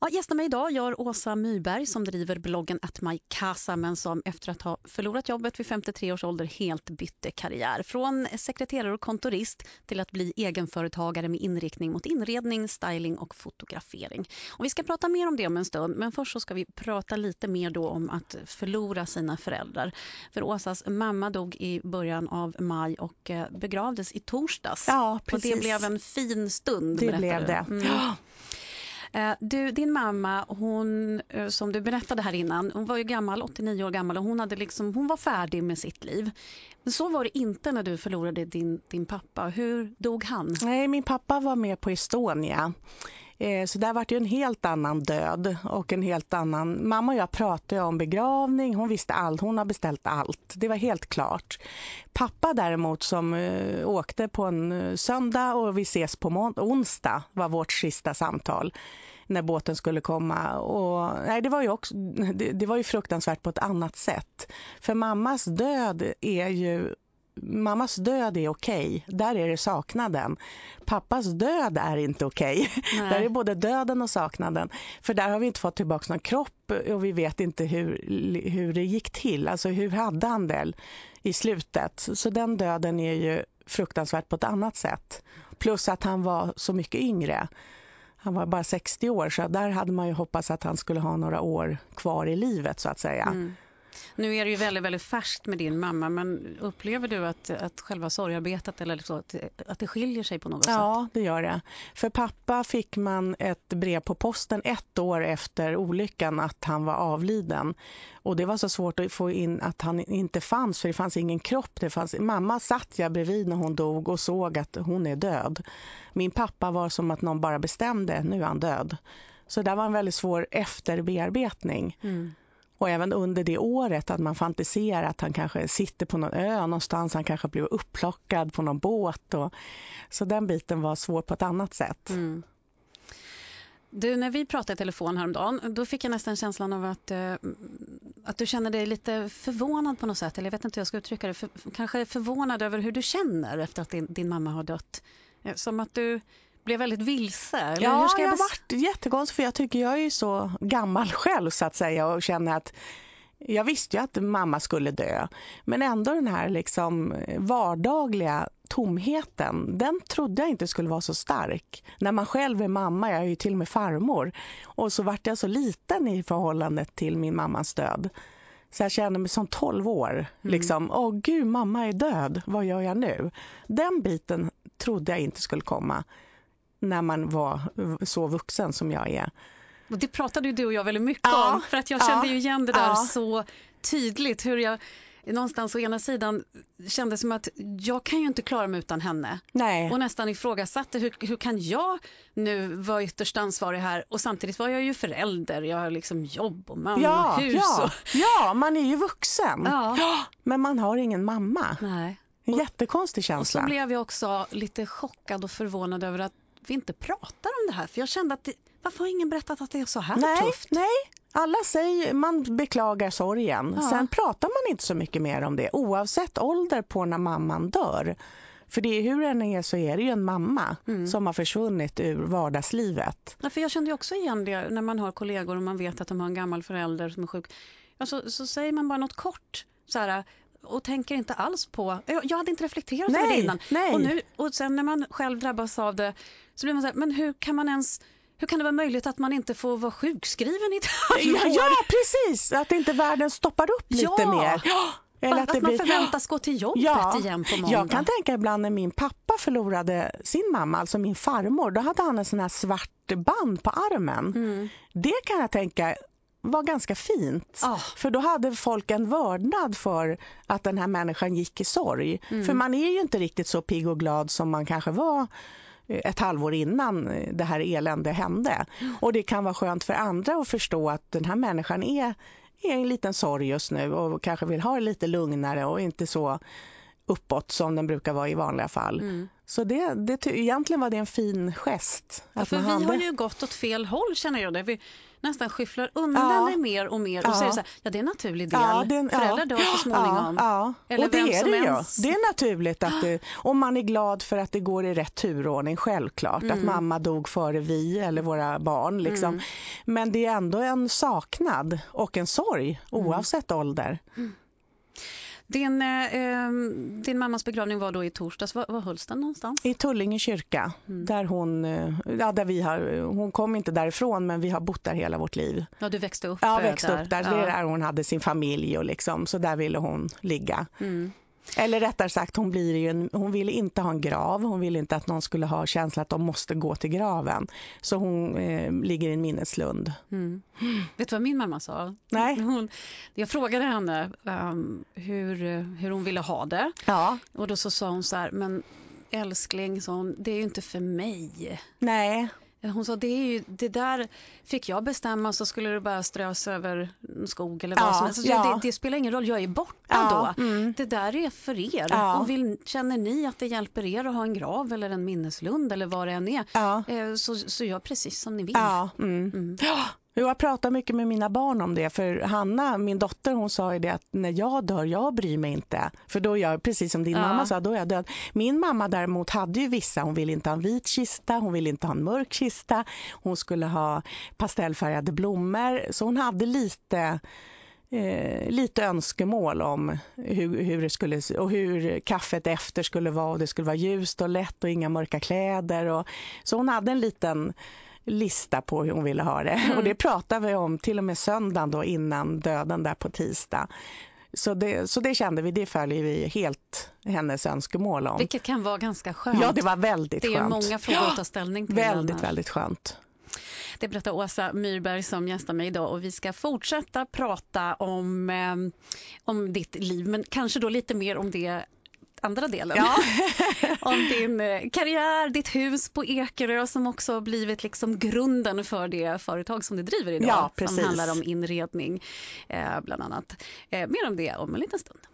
Ja, gästar mig idag gör Åsa Myrberg som driver bloggen At My Casa, men som efter att ha förlorat jobbet vid 53 års ålder helt bytte karriär. Från sekreterare och kontorist till att bli egenföretagare med inriktning mot inredning, styling och fotografering. Och vi ska prata mer om det om en stund, men först så ska vi prata lite mer då om att förlora sina föräldrar. För Åsas mamma dog i början av maj och begravdes i torsdags. Ja, precis. Och det blev en fin stund. Det blev det. Ja. Din mamma, hon, som du berättade här innan, hon var ju gammal, 89 år gammal, och hon var färdig med sitt liv. Men så var det inte när du förlorade din pappa. Hur dog han? Nej, min pappa var med på Estonia. Så där var det ju en helt annan död och en helt annan... Mamma och jag pratade om begravning, hon visste allt, hon har beställt allt. Det var helt klart. Pappa däremot som åkte på en söndag och vi ses på onsdag var vårt sista samtal när båten skulle komma. Och, nej, det var ju fruktansvärt på ett annat sätt. För mammas död är okej. Där är det saknaden. Pappas död är inte okej. Där är både döden och saknaden. För där har vi inte fått tillbaka någon kropp och vi vet inte hur det gick till. Alltså hur hade han det i slutet. Så den döden är ju fruktansvärt på ett annat sätt. Plus att han var så mycket yngre. Han var bara 60 år, så där hade man ju hoppats att han skulle ha några år kvar i livet så att säga. Mm. Nu är det ju väldigt, väldigt färskt med din mamma, men upplever du att själva sorgarbetet eller så, att det skiljer sig på något sätt? Ja, det gör det. För pappa fick man ett brev på posten 1 år efter olyckan att han var avliden. Och det var så svårt att få in att han inte fanns, för det fanns ingen kropp. Mamma satt jag bredvid när hon dog och såg att hon är död. Min pappa var som att någon bara bestämde, nu är han död. Så det var en väldigt svår efterbearbetning. Mm. Och även under det året att man fantiserar att han kanske sitter på någon ö någonstans, han kanske blir upplockad på någon båt. Så den biten var svår på ett annat sätt. Mm. Du, när vi pratade i telefon häromdagen, då fick jag nästan känslan av att du känner dig lite förvånad på något sätt. Eller jag vet inte hur jag ska uttrycka det. Kanske förvånad över hur du känner efter att din mamma har dött. Som att du blev väldigt vilse. Eller ja, hur ska jag har varit jättekonstigt, för jag tycker jag är så gammal själv så att säga och känner att jag visste ju att mamma skulle dö. Men ändå den här liksom vardagliga tomheten, den trodde jag inte skulle vara så stark. När man själv är mamma, jag är ju till och med farmor. Och så vart jag så liten i förhållandet till min mammas död. Så jag kände mig som 12 år. Liksom, åh gud, mamma är död, vad gör jag nu? Den biten trodde jag inte skulle komma när man var så vuxen som jag är. Och det pratade ju du och jag väldigt mycket om, för att jag kände ju igen det där så tydligt, hur jag någonstans å ena sidan kände som att jag kan ju inte klara mig utan henne. Nej. Och nästan ifrågasatte hur kan jag nu vara ytterst ansvarig här, och samtidigt var jag ju förälder, jag har liksom jobb och man och hus. Ja, man är ju vuxen. Ja. Men man har ingen mamma. Nej. En jättekonstig känsla. Och så blev jag också lite chockad och förvånad över att vi inte pratar om det här, för jag kände att varför har ingen berättat att det är så här tufft? Nej, alla säger, man beklagar sorgen. Ja. Sen pratar man inte så mycket mer om det, oavsett ålder på när mamman dör. För det är, hur den är, så är det ju en mamma som har försvunnit ur vardagslivet. Ja, för jag kände ju också igen det när man har kollegor och man vet att de har en gammal förälder som är sjuk. Ja, så säger man bara något kort så här, och tänker inte alls på... Jag hade inte reflekterat över det innan. Nej. Och sen när man själv drabbas av det så blir man så här, men hur kan det vara möjligt att man inte får vara sjukskriven i ett halvår? Ja, precis. Att inte världen stoppar upp lite mer. Ja. Eller att man förväntas gå till jobbet igen på måndag. Jag kan tänka ibland när min pappa förlorade sin mamma, alltså min farmor, då hade han en sån här svart band på armen. Det kan jag tänka var ganska fint. För då hade folk en vördnad för att den här människan gick i sorg. För man är ju inte riktigt så pigg och glad som man kanske var ett halvår innan det här elände hände. Och det kan vara skönt för andra att förstå att den här människan är en liten sorg just nu och kanske vill ha det lite lugnare och inte så uppåt som den brukar vara i vanliga fall. Så egentligen var det en fin gest. Ja, för vi har ju gått åt fel håll, känner jag det. Vi nästan skyfflar undan det mer och mer och säger så här, det är en naturlig del. Föräldrar dör så småningom. Eller och det är det ju. Det är naturligt att om man är glad för att det går i rätt turordning, självklart. Att mamma dog före vi eller våra barn. Liksom. Men det är ändå en saknad och en sorg oavsett ålder. Din mammas begravning var då i torsdags. Var hölls den någonstans? I Tullinge kyrka. Där hon kom inte därifrån, men vi har bott där hela vårt liv. Ja, du växte upp där? Ja, växte upp där. Det är där hon hade sin familj och liksom, så där ville hon ligga. Eller rättare sagt, hon ville inte ha en grav. Hon ville inte att någon skulle ha känslan att de måste gå till graven. Så hon ligger i en minneslund. Vet du vad min mamma sa? Nej. Jag frågade henne hur hon ville ha det. Ja. Och då så sa hon så här, men älskling, det är ju inte för mig. Nej. Hon sa, det där fick jag bestämma, så skulle det bara strös över en skog eller vad som helst. Det spelar ingen roll, jag är borta då. Det där är för er. Och känner ni att det hjälper er att ha en grav eller en minneslund eller vad det än är, så gör precis som ni vill. Jag pratar mycket med mina barn om det, för Hanna, min dotter, hon sa ju det att när jag dör, jag bryr mig inte. För då är jag, precis som din mamma sa, då är jag död. Min mamma däremot hade ju vissa, hon ville inte ha en vit kista, hon ville inte ha en mörk kista, hon skulle ha pastellfärgade blommor. Så hon hade lite önskemål om hur det skulle, och hur kaffet efter skulle vara, och det skulle vara ljust och lätt och inga mörka kläder. Så hon hade en liten lista på hur hon ville ha det. Och det pratade vi om till och med söndagen då, innan döden där på tisdag. Så det kände vi, det följer vi helt hennes önskemål om. Vilket kan vara ganska skönt. Ja, det var väldigt skönt. Det är många frågor att ta ställning till. Väldigt skönt. Det berättar Åsa Myrberg som gästar mig idag, och vi ska fortsätta prata om ditt liv, men kanske då lite mer om det andra delen. Om din karriär, ditt hus på Ekerö som också har blivit liksom grunden för det företag som du driver idag. Ja, precis. Som handlar om inredning bland annat. Mer om det om en liten stund.